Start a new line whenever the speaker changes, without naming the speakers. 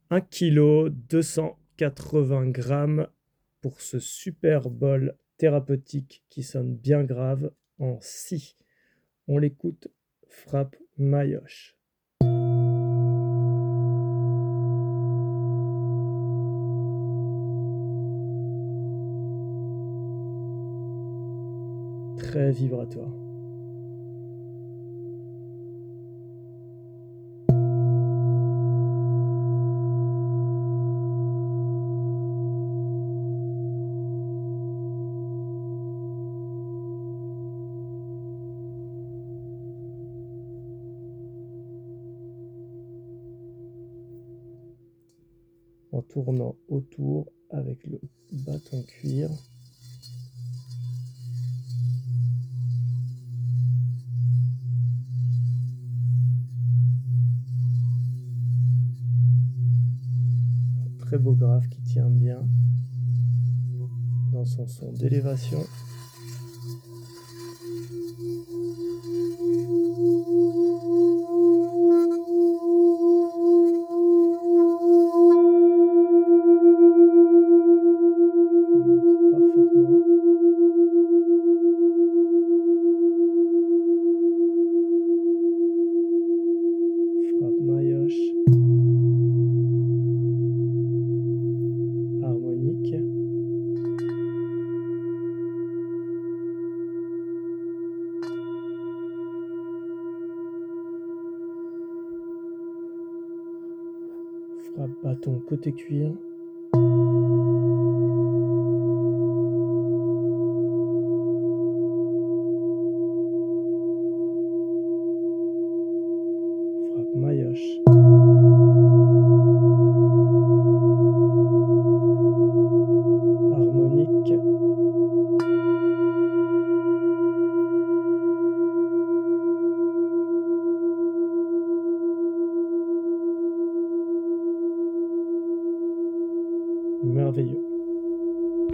1 kg 280 grammes pour ce super bol thérapeutique qui sonne bien grave en si. On l'écoute, frappe Mayoche. Très vibratoire. En tournant autour avec le bâton cuir. Un très beau graphe qui tient bien dans son son d'élévation. Frappe Mayoche. Harmonique. Frappe bâton côté cuir. Frappe Mayoche. Harmonique. Merveilleux.